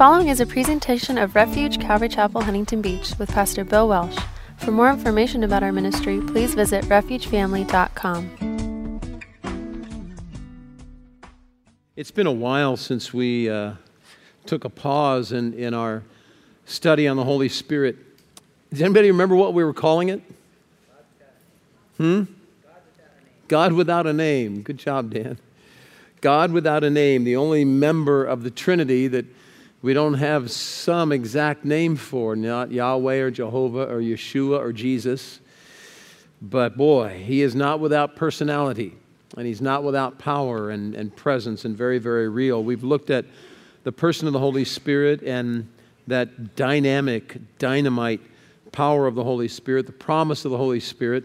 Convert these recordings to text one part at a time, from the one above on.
following is a presentation of Refuge Calvary Chapel, Huntington Beach with Pastor Bill Welsh. For more information about our ministry, please visit refugefamily.com. It's been a while since we took a pause in our study on the Holy Spirit. Does anybody remember what we were calling it? God without a name. Good job, Dan. God without a name, the only member of the Trinity that we don't have some exact name for, not Yahweh or Jehovah or Yeshua or Jesus. But boy, he is not without personality, and he's not without power and presence, and very, very real. We've looked at the person of the Holy Spirit and that dynamite power of the Holy Spirit, the promise of the Holy Spirit.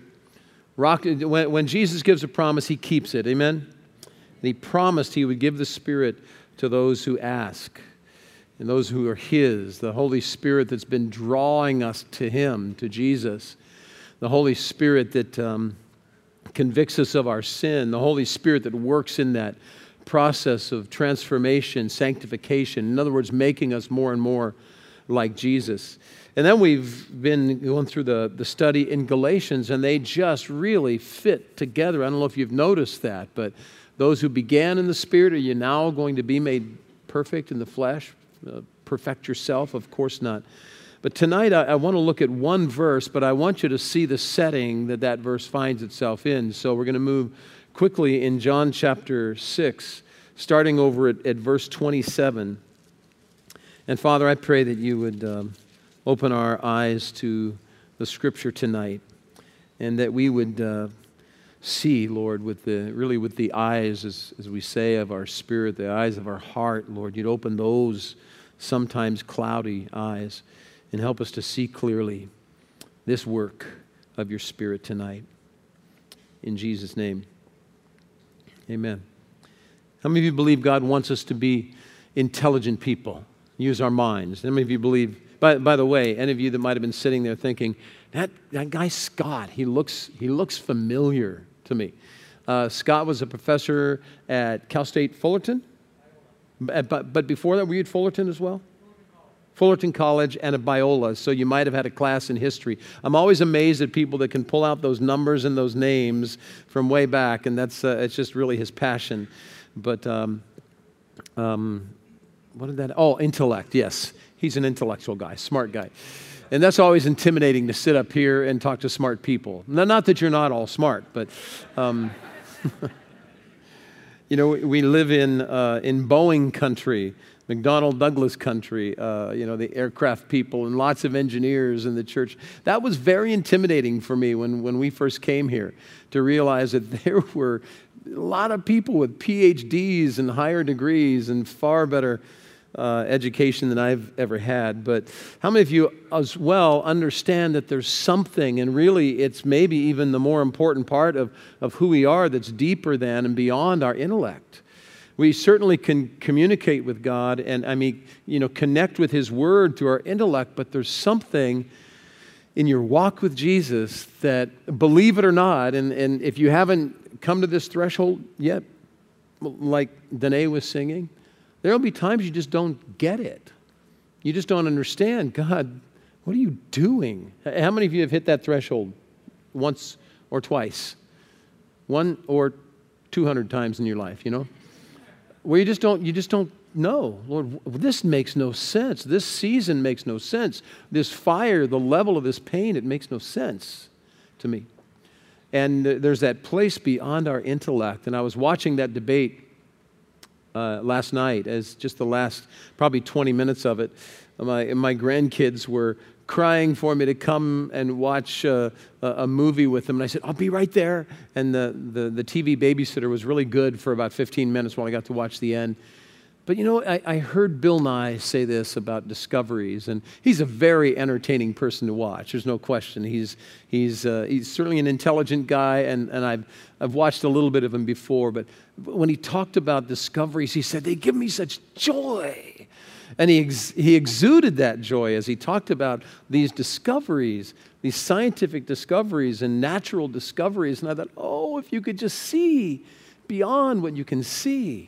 When Jesus gives a promise, he keeps it. Amen? And he promised he would give the Spirit to those who ask and those who are his, the Holy Spirit that's been drawing us to him, to Jesus, the Holy Spirit that convicts us of our sin, the Holy Spirit that works in that process of transformation, sanctification, in other words, making us more and more like Jesus. And then we've been going through the study in Galatians, and they just really fit together. I don't know if you've noticed that, but those who began in the Spirit, are you now going to be made perfect in the flesh? Perfect yourself? Of course not. But tonight I want to look at one verse, but I want you to see the setting that verse finds itself in. So we're going to move quickly in John chapter 6, starting over at verse 27. And Father, I pray that you would open our eyes to the Scripture tonight, and that we would see, Lord, with the eyes, as we say, of our spirit, the eyes of our heart, Lord. You'd open those sometimes cloudy eyes and help us to see clearly this work of your Spirit tonight. In Jesus' name, amen. How many of you believe God wants us to be intelligent people? Use our minds. How many of you believe, by the way, any of you that might have been sitting there thinking, that guy Scott, he looks familiar to me. Scott was a professor at Cal State Fullerton, but before that, were you at Fullerton as well? Fullerton College and at Biola, so you might have had a class in history. I'm always amazed at people that can pull out those numbers and those names from way back, and that's it's just really his passion. But what did that? Oh, intellect. Yes, he's an intellectual guy, smart guy. And that's always intimidating to sit up here and talk to smart people. Not that you're not all smart, but you know, we live in Boeing country, McDonnell Douglas country. The aircraft people and lots of engineers in the church. That was very intimidating for me when we first came here, to realize that there were a lot of people with PhDs and higher degrees and far better education than I've ever had. But how many of you as well understand that there's something, and really it's maybe even the more important part of who we are, that's deeper than and beyond our intellect? We certainly can communicate with God and connect with His Word through our intellect, but there's something in your walk with Jesus that, believe it or not, and if you haven't come to this threshold yet, like Danae was singing, there'll be times you just don't get it. You just don't understand. God, what are you doing? How many of you have hit that threshold once or twice? 1 or 200 times in your life, where you just don't know. Lord, this makes no sense. This season makes no sense. This fire, the level of this pain, it makes no sense to me. And there's that place beyond our intellect. And I was watching that debate last night, as just the last probably 20 minutes of it. My grandkids were crying for me to come and watch a movie with them. And I said, I'll be right there. And the TV babysitter was really good for about 15 minutes while I got to watch the end. But I heard Bill Nye say this about discoveries, and he's a very entertaining person to watch. There's no question. He's certainly an intelligent guy, and I've watched a little bit of him before. But when he talked about discoveries, he said, they give me such joy. And he exuded that joy as he talked about these discoveries, these scientific discoveries and natural discoveries. And I thought, if you could just see beyond what you can see,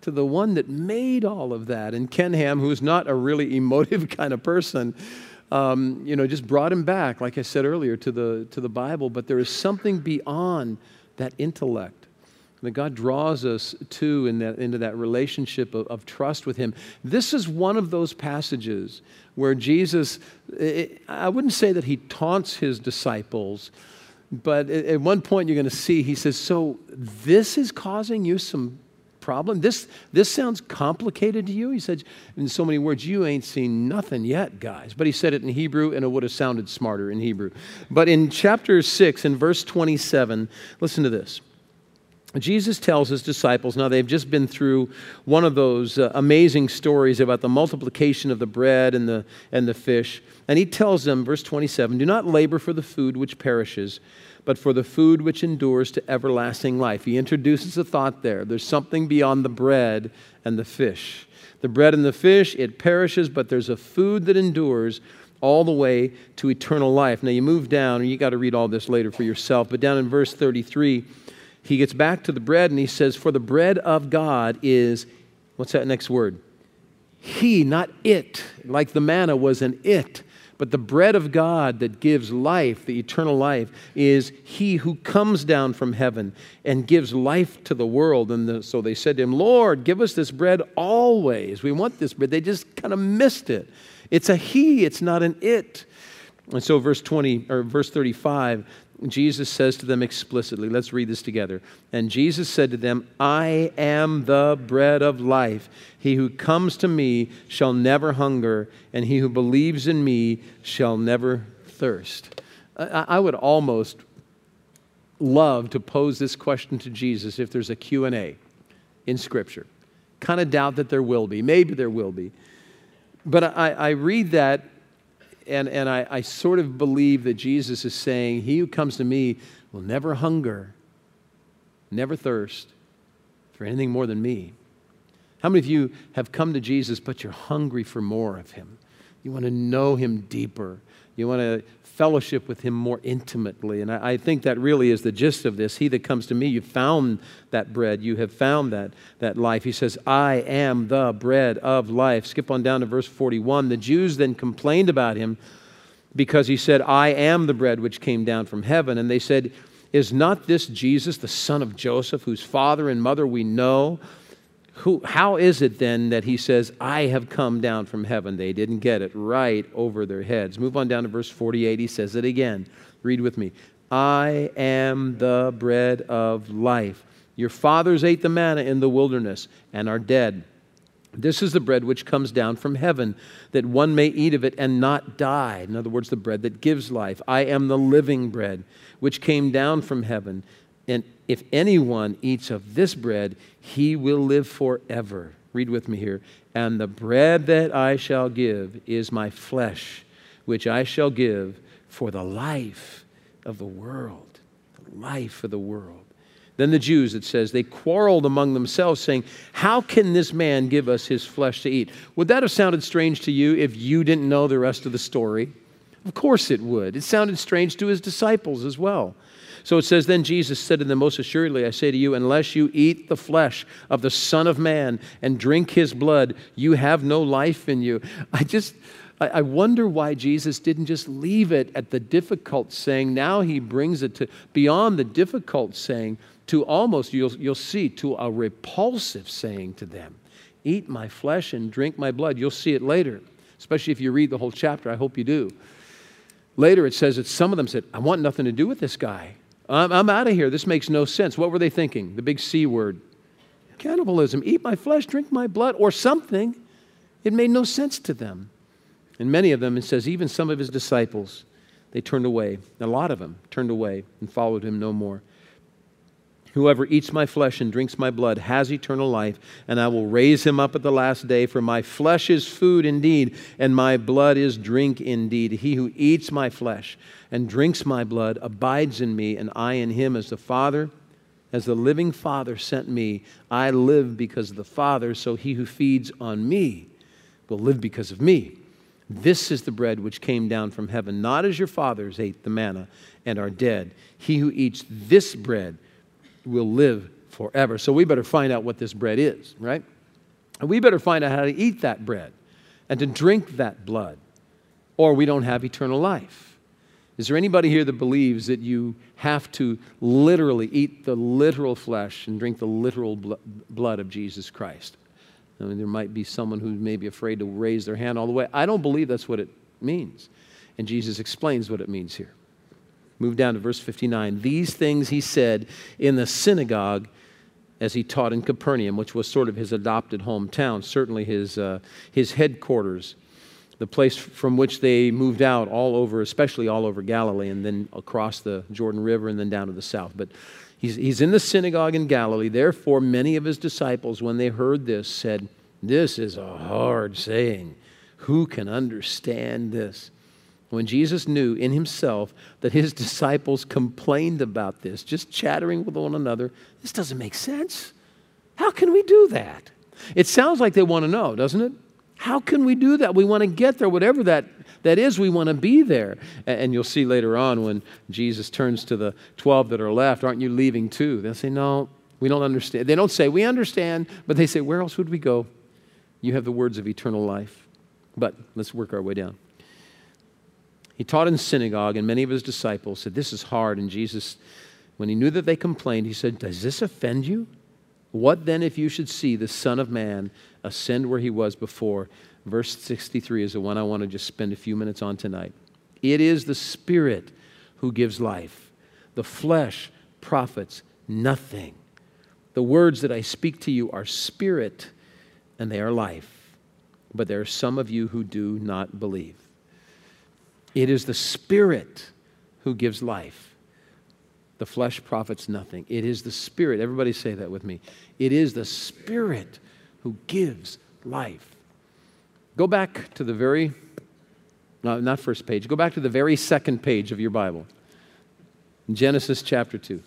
to the one that made all of that. And Ken Ham, who's not a really emotive kind of person, just brought him back, like I said earlier, to the Bible. But there is something beyond that intellect that God draws us to into that relationship of trust with Him. This is one of those passages where Jesus, I wouldn't say that He taunts His disciples, but at one point you're going to see, He says, so this is causing you some problem? This sounds complicated to you? He said, in so many words, you ain't seen nothing yet, guys. But He said it in Hebrew, and it would have sounded smarter in Hebrew. But in chapter 6, in verse 27, listen to this. Jesus tells His disciples, now they've just been through one of those amazing stories about the multiplication of the bread and the fish. And He tells them, verse 27, do not labor for the food which perishes, but for the food which endures to everlasting life. He introduces a thought there. There's something beyond the bread and the fish. The bread and the fish, it perishes, but there's a food that endures all the way to eternal life. Now you move down, and you got to read all this later for yourself, but down in verse 33, He gets back to the bread and He says, for the bread of God is, what's that next word? He, not it. Like the manna was an it. But the bread of God that gives life, the eternal life, is He who comes down from heaven and gives life to the world. And so they said to Him, Lord, give us this bread always. We want this bread. They just kind of missed it. It's a He, it's not an it. And so verse 35, Jesus says to them explicitly, let's read this together. And Jesus said to them, I am the bread of life. He who comes to me shall never hunger, and he who believes in me shall never thirst. I would almost love to pose this question to Jesus if there's a Q&A in Scripture. Kind of doubt that there will be. Maybe there will be. But I read that, and I sort of believe that Jesus is saying, he who comes to me will never hunger, never thirst for anything more than me. How many of you have come to Jesus, but you're hungry for more of Him? You want to know Him deeper. You want to fellowship with Him more intimately. And I think that really is the gist of this. He that comes to me, you found that bread. You have found that life. He says, I am the bread of life. Skip on down to verse 41. The Jews then complained about Him because He said, I am the bread which came down from heaven. And they said, is not this Jesus, the son of Joseph, whose father and mother we know? How is it then that He says, I have come down from heaven? They didn't get it right over their heads. Move on down to verse 48. He says it again. Read with me. I am the bread of life. Your fathers ate the manna in the wilderness and are dead. This is the bread which comes down from heaven, that one may eat of it and not die. In other words, the bread that gives life. I am the living bread which came down from heaven. And if anyone eats of this bread, he will live forever. Read with me here. And the bread that I shall give is my flesh, which I shall give for the life of the world. The life of the world. Then the Jews, it says, they quarreled among themselves, saying, how can this man give us his flesh to eat? Would that have sounded strange to you if you didn't know the rest of the story? Of course it would. It sounded strange to His disciples as well. So it says, then Jesus said to them, most assuredly, I say to you, unless you eat the flesh of the Son of Man and drink His blood, you have no life in you. I wonder why Jesus didn't just leave it at the difficult saying. Now He brings it to beyond the difficult saying to almost, you'll see, to a repulsive saying to them. Eat my flesh and drink my blood. You'll see it later, especially if you read the whole chapter. I hope you do. Later it says that some of them said, I want nothing to do with this guy. I'm out of here. This makes no sense. What were they thinking? The big C word. Cannibalism. Eat my flesh, drink my blood, or something. It made no sense to them. And many of them, it says, even some of His disciples, they turned away. A lot of them turned away and followed Him no more. Whoever eats my flesh and drinks my blood has eternal life, and I will raise him up at the last day. For my flesh is food indeed, and my blood is drink indeed. He who eats my flesh and drinks my blood abides in me, and I in him. As the living Father sent me, I live because of the Father, so he who feeds on me will live because of me. This is the bread which came down from heaven, not as your fathers ate the manna and are dead. He who eats this bread will live forever. So we better find out what this bread is, right? And we better find out how to eat that bread and to drink that blood, or we don't have eternal life. Is there anybody here that believes that you have to literally eat the literal flesh and drink the literal blood of Jesus Christ? I mean, there might be someone who may be afraid to raise their hand all the way. I don't believe that's what it means. And Jesus explains what it means here. Move down to verse 59. These things he said in the synagogue as he taught in Capernaum, which was sort of his adopted hometown, certainly his headquarters, the place from which they moved out all over, especially all over Galilee, and then across the Jordan River and then down to the south. But he's in the synagogue in Galilee. Therefore, many of his disciples, when they heard this, said, "This is a hard saying. Who can understand this?" When Jesus knew in himself that his disciples complained about this, just chattering with one another, this doesn't make sense. How can we do that? It sounds like they want to know, doesn't it? How can we do that? We want to get there, whatever that is, we want to be there. And you'll see later on when Jesus turns to the 12 that are left, aren't you leaving too? They'll say, no, we don't understand. They don't say, we understand, but they say, where else would we go? You have the words of eternal life. But let's work our way down. He taught in the synagogue, and many of his disciples said, this is hard. And Jesus, when he knew that they complained, he said, does this offend you? What then if you should see the Son of Man ascend where he was before? Verse 63 is the one I want to just spend a few minutes on tonight. It is the Spirit who gives life. The flesh profits nothing. The words that I speak to you are spirit, and they are life. But there are some of you who do not believe. It is the Spirit who gives life. The flesh profits nothing. It is the Spirit. Everybody say that with me. It is the Spirit who gives life. Go back to the very, no, not first page. Go back to the very second page of your Bible. Genesis chapter 2.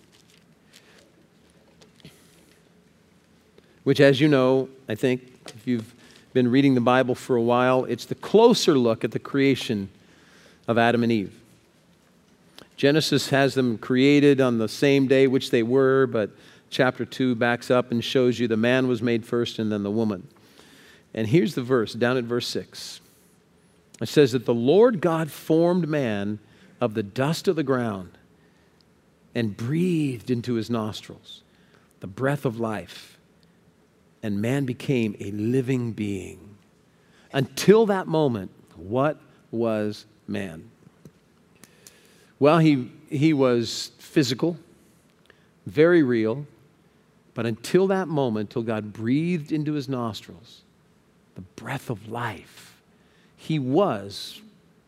Which, as you know, I think, if you've been reading the Bible for a while, it's the closer look at the creation of Adam and Eve. Genesis has them created on the same day which they were, but chapter 2 backs up and shows you the man was made first and then the woman. And here's the verse, down at verse 6. It says that the Lord God formed man of the dust of the ground and breathed into his nostrils the breath of life, and man became a living being. Until that moment, what was man? Well, he was physical, very real, but until that moment, till God breathed into his nostrils the breath of life, he was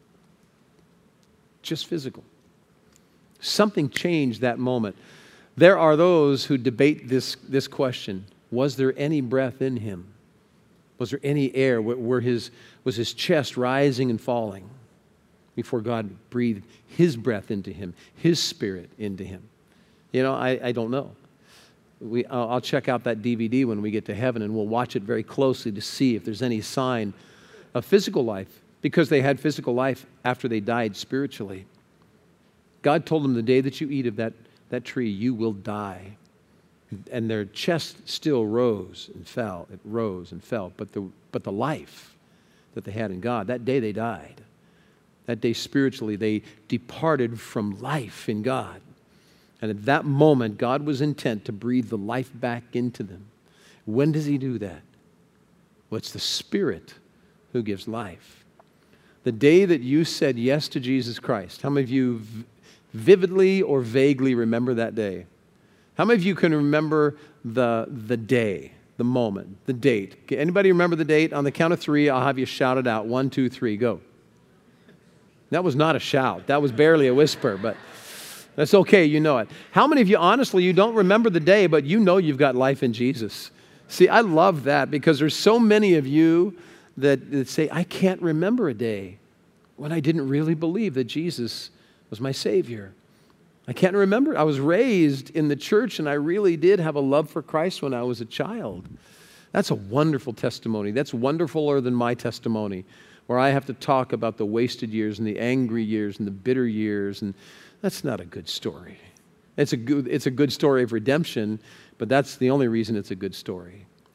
just physical. Something changed that moment. There are those who debate this question. Was there any breath in him? Was there any air? Was his chest rising and falling before God breathed his breath into him, his spirit into him? You know, I don't know. I'll check out that DVD when we get to heaven, and we'll watch it very closely to see if there's any sign of physical life, because they had physical life after they died spiritually. God told them, the day that you eat of that tree, you will die. And their chest still rose and fell. It rose and fell. But the life that they had in God, that day they died. That day spiritually they departed from life in God. And at that moment, God was intent to breathe the life back into them. When does he do that? Well, it's the Spirit who gives life. The day that you said yes to Jesus Christ, how many of you vividly or vaguely remember that day? How many of you can remember the day, the moment, the date? Anybody remember the date? On the count of 3, I'll have you shout it out. 1, 2, 3, go. That was not a shout. That was barely a whisper, but that's okay, you know it. How many of you, honestly, you don't remember the day, but you know you've got life in Jesus? See, I love that, because there's so many of you that say, I can't remember a day when I didn't really believe that Jesus was my Savior. I can't remember. I was raised in the church, and I really did have a love for Christ when I was a child. That's a wonderful testimony. That's wonderfuler than my testimony, where I have to talk about the wasted years and the angry years and the bitter years, and that's not a good story. It's a good story of redemption, but that's the only reason it's a good story.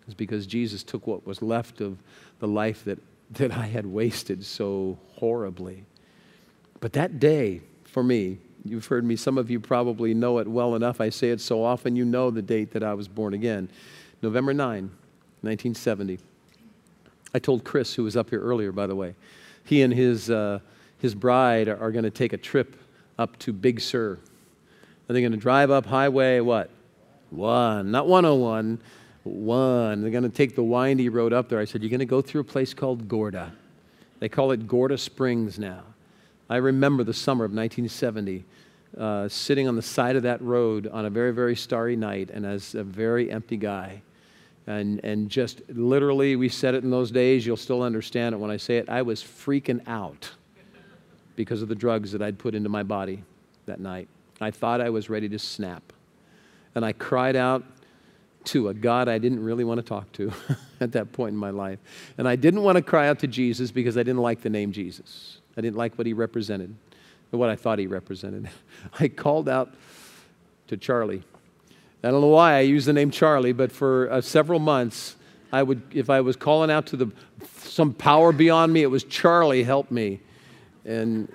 It's because Jesus took what was left of the life that I had wasted so horribly. But that day, for me, you've heard me, some of you probably know it well enough. I say it so often, you know the date that I was born again. November 9, 1970. I told Chris, who was up here earlier, by the way, he and his bride are going to take a trip up to Big Sur. And they're going to drive up Highway, what? 1, not 101, 1. They're going to take the windy road up there. I said, you're going to go through a place called Gorda. They call it Gorda Springs now. I remember the summer of 1970, sitting on the side of that road on a very, very starry night, and as a very empty guy. And just literally, we said it in those days, you'll still understand it when I say it, I was freaking out because of the drugs that I'd put into my body that night. I thought I was ready to snap. And I cried out to a God I didn't really want to talk to at that point in my life. And I didn't want to cry out to Jesus because I didn't like the name Jesus. I didn't like what he represented, or what I thought he represented. I called out to Charlie. I don't know why I used the name Charlie, but for several months, if I was calling out to some power beyond me, it was Charlie, help me. And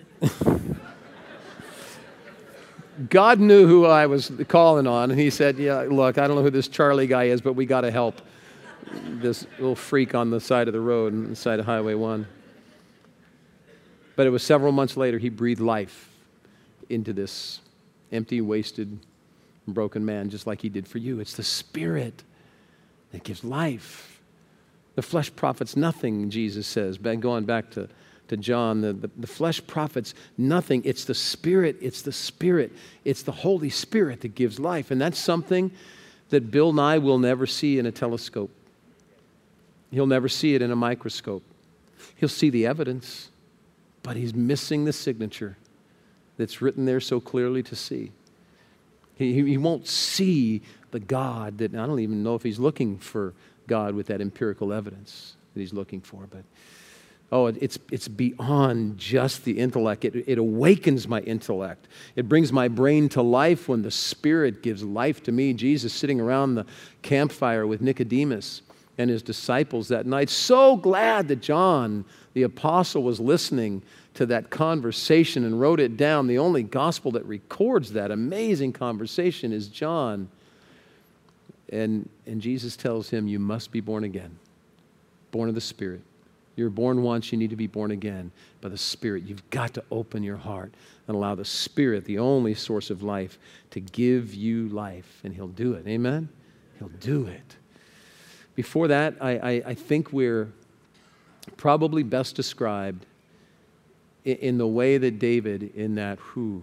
God knew who I was calling on, and he said, yeah, look, I don't know who this Charlie guy is, but we got to help this little freak on the side of the road, on the side of Highway 1. But it was several months later, he breathed life into this empty, wasted, broken man, just like he did for you. It's the Spirit that gives life. The flesh profits nothing, Jesus says. Going back to John, the flesh profits nothing. It's the Spirit. It's the Spirit. It's the Holy Spirit that gives life. And that's something that Bill Nye will never see in a telescope. He'll never see it in a microscope. He'll see the evidence, but he's missing the signature that's written there so clearly to see. He won't see the God that, I don't even know if he's looking for God with that empirical evidence that he's looking for, but it's beyond just the intellect. It awakens my intellect. It brings my brain to life when the Spirit gives life to me. Jesus sitting around the campfire with Nicodemus and his disciples that night, so glad that John, the apostle, was listening to that conversation and wrote it down. The only gospel that records that amazing conversation is John. And Jesus tells him, you must be born again, born of the Spirit. You're born once, you need to be born again by the Spirit. You've got to open your heart and allow the Spirit, the only source of life, to give you life. And He'll do it. Amen? He'll do it. Before that, I think we're probably best described in the way that David, in that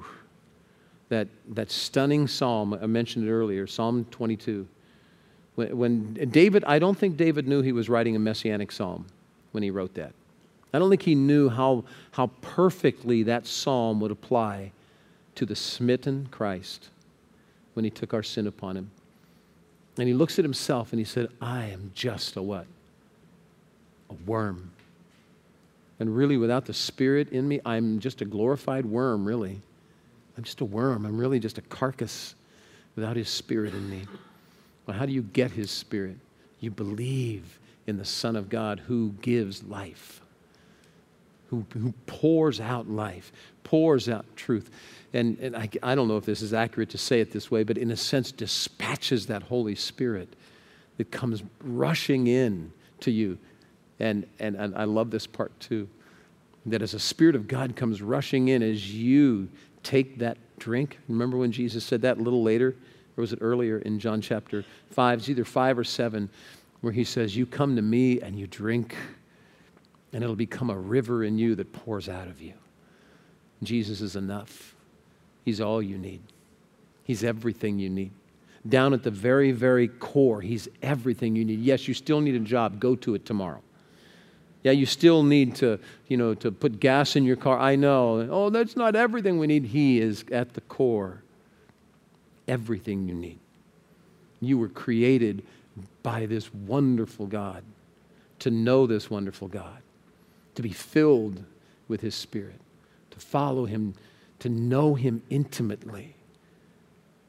stunning psalm, I mentioned it earlier, Psalm 22. When David, I don't think David knew he was writing a messianic psalm when he wrote that. I don't think he knew how perfectly that psalm would apply to the smitten Christ when he took our sin upon him. And he looks at himself and he said, I am just a what? A worm. And really, without the Spirit in me, I'm just a glorified worm, really. I'm just a worm. I'm really just a carcass without His Spirit in me. Well, how do you get His Spirit? You believe in the Son of God who gives life, who pours out life, pours out truth. And I don't know if this is accurate to say it this way, but in a sense dispatches that Holy Spirit that comes rushing in to you. And I love this part too, that as a Spirit of God comes rushing in as you take that drink. Remember when Jesus said that a little later? Or was it earlier in John chapter 5? It's either 5 or 7, where He says, you come to me and you drink, and it'll become a river in you that pours out of you. Jesus is enough. He's all you need. He's everything you need. Down at the very, very core, He's everything you need. Yes, you still need a job. Go to it tomorrow. Yeah, you still need to put gas in your car. I know. Oh, that's not everything we need. He is at the core. Everything you need. You were created by this wonderful God, to know this wonderful God, to be filled with His Spirit, to follow Him, to know Him intimately.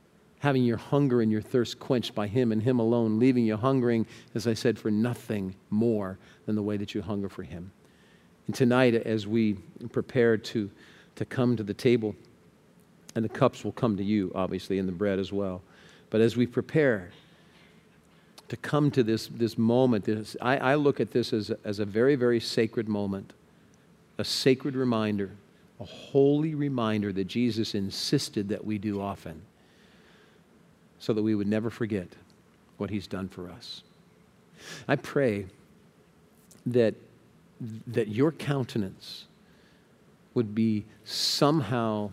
having your hunger and your thirst quenched by Him and Him alone, leaving you hungering, as I said, for nothing more than the way that you hunger for Him. And tonight, as we prepare to come to the table, and the cups will come to you, obviously, and the bread as well. But as we prepare to come to this moment, I look at this as a very, very sacred moment, a sacred reminder, a holy reminder that Jesus insisted that we do often, so that we would never forget what He's done for us. I pray that your countenance would be somehow,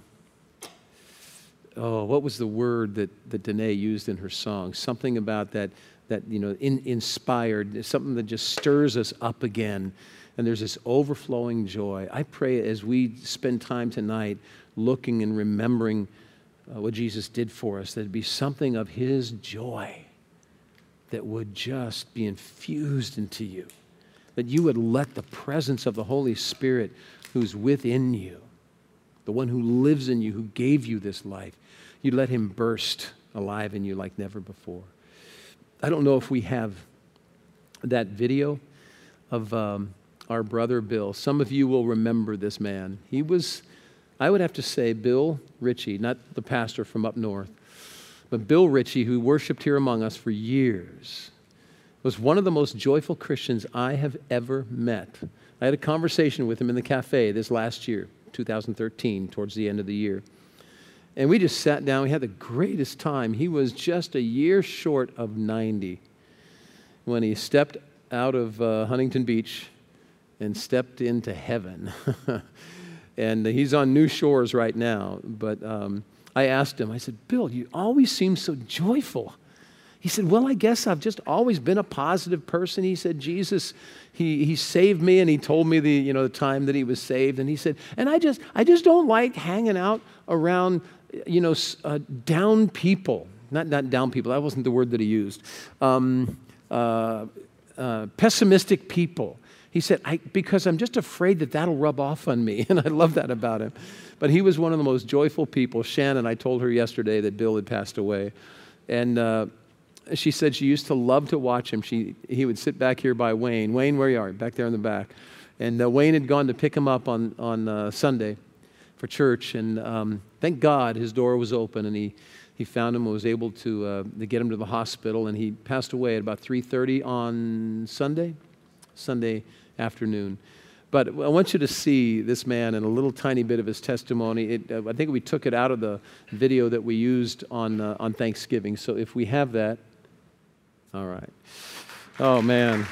what was the word that Danae used in her song? Something about that inspired, something that just stirs us up again. And there's this overflowing joy. I pray as we spend time tonight looking and remembering what Jesus did for us, there'd be something of His joy that would just be infused into you, that you would let the presence of the Holy Spirit who's within you, the one who lives in you, who gave you this life, you'd let Him burst alive in you like never before. I don't know if we have that video of our brother Bill. Some of you will remember this man. He was, I would have to say, Bill Ritchie, not the pastor from up north, but Bill Ritchie, who worshiped here among us for years, was one of the most joyful Christians I have ever met. I had a conversation with him in the cafe this last year, 2013, towards the end of the year. And we just sat down. We had the greatest time. He was just a year short of 90 when he stepped out of Huntington Beach and stepped into heaven. And he's on new shores right now. But I asked him, I said, Bill, you always seem so joyful. He said, well, I guess I've just always been a positive person. He said, Jesus, he saved me, and he told me the time that he was saved. And he said, and I just don't like hanging out around, down people. Not down people. That wasn't the word that he used. Pessimistic people. He said, because I'm just afraid that'll rub off on me. And I love that about him. But he was one of the most joyful people. Shannon, I told her yesterday that Bill had passed away. And she said she used to love to watch him. He would sit back here by Wayne. Wayne, where you are? Back there in the back. And Wayne had gone to pick him up on Sunday for church. And thank God his door was open, and he found him and was able to get him to the hospital. And he passed away at about 3:30 on Sunday afternoon. But I want you to see this man and a little tiny bit of his testimony. I think we took it out of the video that we used on Thanksgiving. So if we have that. All right. Oh, man.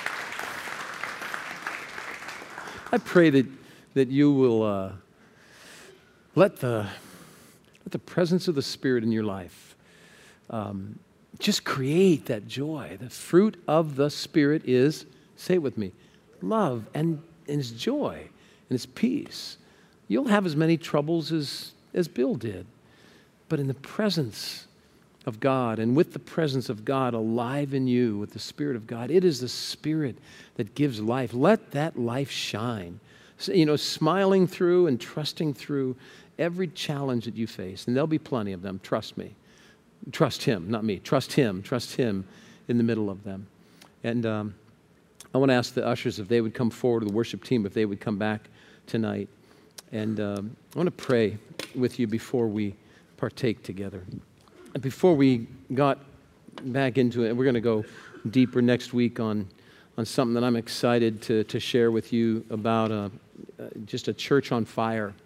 I pray that you will let the presence of the Spirit in your life just create that joy. The fruit of the Spirit is, say it with me, love and His joy and His peace. You'll have as many troubles as Bill did, but in the presence of God, and with the presence of God alive in you, with the Spirit of God, it is the Spirit that gives life. Let that life shine. Smiling through and trusting through every challenge that you face. And there'll be plenty of them, trust me. Trust Him, not me. Trust Him in the middle of them. And I want to ask the ushers if they would come forward, the worship team, if they would come back tonight. And I want to pray with you before we partake together. And before we got back into it, we're going to go deeper next week on something that I'm excited to share with you about, just a church on fire.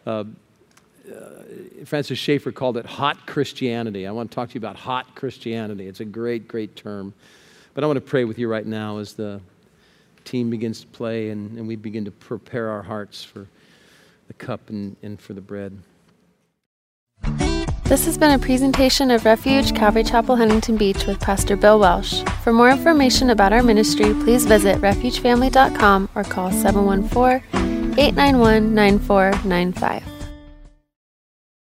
Francis Schaeffer called it hot Christianity. I want to talk to you about hot Christianity. It's a great, great term. But I want to pray with you right now as the team begins to play and we begin to prepare our hearts for the cup and for the bread. This has been a presentation of Refuge Calvary Chapel, Huntington Beach with Pastor Bill Welsh. For more information about our ministry, please visit refugefamily.com or call 714-891-9495.